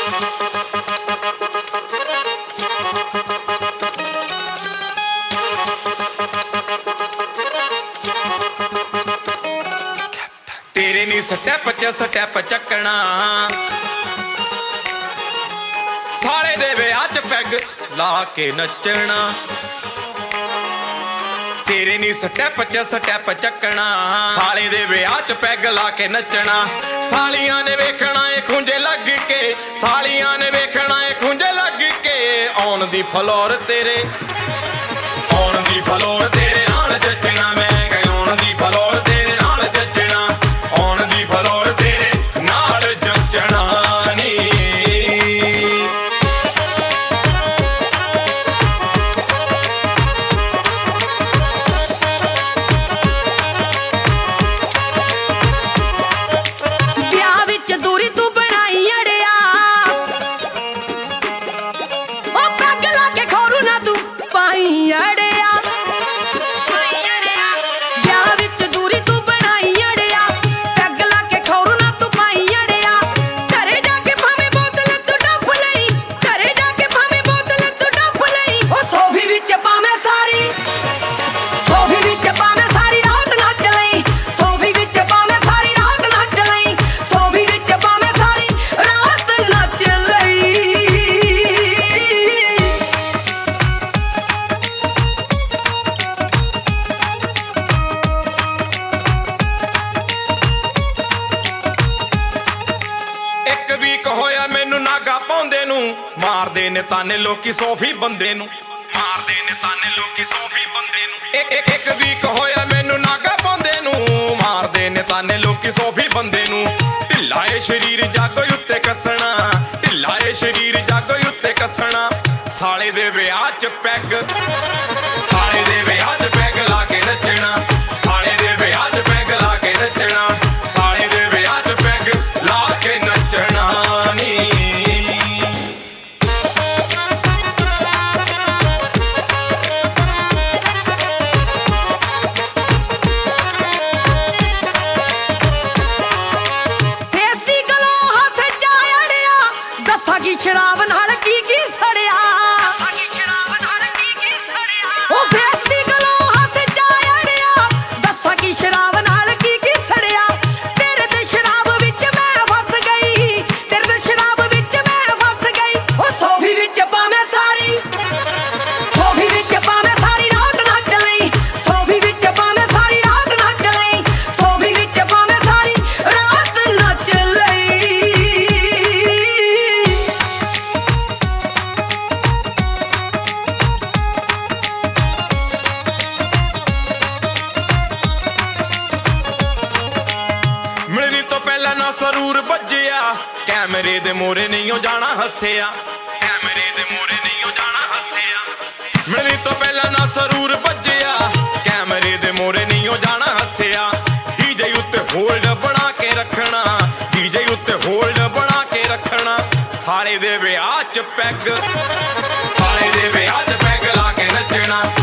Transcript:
तेरे नी स्टैप चकना साले दे विआह च पैग ला के नचना। तेरे नी स्टैप चकना साले दे विआह च पैग ला के नचना। सालियां ने वेखना ए खुंजे लग के, सालियां ने वेखना ए खुंजे लग के। आउण दी फलोर तेरे, आउण दी फलोर तेरे नाल जचना। मैं आउण दी फलोर तेरे नाल जचना, आउण दी फलोर तेरे नाल जचना नी। ਵਿਆਹ ਵਿੱਚ ਦੂਰੀ ਤੂੰ ਬਣਾਈ ਅੜਿਆ, ਉਹ ਪੈਗ ਲਾ ਕੇ ਖੌਰੂ ਨਾ ਤੂੰ ਪਾਈ ਅੜਿਆ। ਵਿਆਹ ਵਿੱਚ ਦੂਰੀ ਤੂੰ ਬਣਾਈ ਅੜਿਆ, ਪੈਗ ਲਾ ਕੇ ਖੌਰੂ ਨਾ ਤੂੰ ਪਾਈ ਅੜਿਆ। ਘਰੇ ਜਾ ਕੇ ਭਾਵੇਂ ਬੋਤਲ ਤੂੰ ਡੱਫ ਲਈ, ਘਰੇ ਜਾ ਕੇ ਭਾਵੇਂ ਬੋਤਲ ਤੂੰ ਡੱਫ ਲਈ। ਉਹ ਸੋਫੀ ਵਿੱਚ ਭਾਵੇਂ ਸਾਰੀ, ਸੋਫੀ ਵਿੱਚ ਭਾਵੇਂ ਸਾਰੀ ਰਾਤ ਨੱਚ ਲਈ, ਸੋਫੀ ਵਿੱਚ ਭਾਵੇਂ ਸਾਰੀ ਰਾਤ ਨੱਚ ਲਈ, ਸੋਫੀ ਵਿੱਚ ਭਾਵੇਂ ਸਾਰੀ ਰਾਤ ਨੱਚ ਲਈ। ਇੱਕ ਵੀਕ ਹੋਇਆ ਮੈਨੂੰ ਨਾਗਾ ਪਾਉਂਦੇ ਨੂੰ, ਮਾਰਦੇ ਨੇ ਤਾਨੇ ਲੋਕੀ ਸੋਫੀ ਬੰਦੇ ਨੂੰ, ਮਾਰਦੇ ਨੇ ਤਾਨੇ ਲੋਕੀ ਸੋਫੀ ਬੰਦੇ ਨੂੰ। ਇੱਕ ਵੀਕ ਹੋਇਆ ਮੈਨੂੰ ਨਾਗਾ ਪਾਉਂਦੇ ਨੂੰ, ਮਾਰਦੇ ਨੇ ਤਾਨੇ ਲੋਕੀ ਸੋਫੀ ਬੰਦੇ ਨੂੰ। ਢਿੱਲਾ ਏ ਸ਼ਰੀਰ ਜਾਗੋ ਉੱਤੇ ਕੱਸਣਾ, ਢਿੱਲਾ ਏ ਸ਼ਰੀਰ ਜਾਗੋ ਉੱਤੇ ਕੱਸਣਾ। ਸਾਲੇ ਦੇ ਵਿਆਹ ਚ ਪੈਗ, ਸਾਲੇ ਦੇ ਵਿਆਹ ਚ ਪੈਗ ਲਾ ਕੇ ਨੱਚਣਾ, ਸਾਲੇ ਦੇ ਵਿਆਹ ਚ ਪੈਗ ਲਾ ਕੇ ਨੱਚਣਾ, ਸਾਲੇ ਦੇ ਵਿਆਹ ਚ ਪੈਗ ਲਾ ਕੇ ਨੱਚਣਾ ਨੀ। ਫੇਸ ਦੀ ਗਲੋ ਹੱਸ ਜਾ ਅੜਿਆ, ਦੱਸਾਂ ਕੀ ਸ਼ਰਾਬ ਨਾਲ ਕੀ ਕੀ ਸੜਿਆ। ਉਹ ਫੇਸ ਦੀ ਗਲੋ ਹੱਸ ਜਾ ਅੜਿਆ, ਦੱਸਾਂ ਕੀ ਸ਼ਰਾਬ ਨਾਲ ਕੀ ਕੀ ਸੜਿਆ। ਤੇਰੇ ਤੇ ਸ਼ਰਾਬ ਵਿੱਚ ਮੈਂ ਫਸ ਗਈ, ਤੇਰੇ ਤੇ ਸ਼ਰਾਬ ਵਿੱਚ ਮੈਂ ਫਸ ਗਈ। ਉਹ ਸੋਫੀ ਵਿੱਚ ਭਾਵੇਂ ਸਾਰੀ, ਸੋਫੀ ਵਿੱਚ ਭਾਵੇਂ ਸਾਰੀ ਰਾਤ ਨੱਚ ਲਈ, ਸੋਫੀ ਵਿੱਚ ਭਾਵੇਂ ਸਾਰੀ ਰਾਤ ਨੱਚ ਲਈ, ਸੋਫੀ ਵਿੱਚ ਭਾਵੇਂ ਸਾਰੀ ਰਾਤ ਨੱਚ ਲਈ। ਮਿਲਣੀ ਤੋਂ ਪਹਿਲਾਂ ਨਾ ਸਰੂਰ ਵੱਜਿਆ, ਕੈਮਰੇ ਦੇ ਮੋਰੇ ਨਹੀਂ ਹੋ ਜਾਣਾ ਹੱਸਿਆ, ਕੈਮਰੇ ਦੇ ਮੋਰੇ ਨਹੀਂ ਹੋ ਜਾਣਾ ਹੱਸਿਆ। ਮਿਲਣੀ ਤੋਂ ਪਹਿਲਾਂ ਨਾ ਸਰੂਰ ਵੱਜਿਆ, ਕੈਮਰੇ ਦੇ ਮੋਰੇ ਨਹੀਂ ਹੋ ਜਾਣਾ ਹੱਸਿਆ। ਡੀਜੇ ਉੱਤੇ ਹੋਲਡ ਬਣਾ ਕੇ ਰੱਖਣਾ, ਡੀਜੇ ਉੱਤੇ ਹੋਲਡ ਬਣਾ ਕੇ ਰੱਖਣਾ। ਸਾਲੇ ਦੇ ਵਿਆਹ ਚ ਪੈਗ, ਸਾਲੇ ਦੇ ਵਿਆਹ ਚ ਪੈਗ ਲਾ ਕੇ ਨੱਚਣਾ।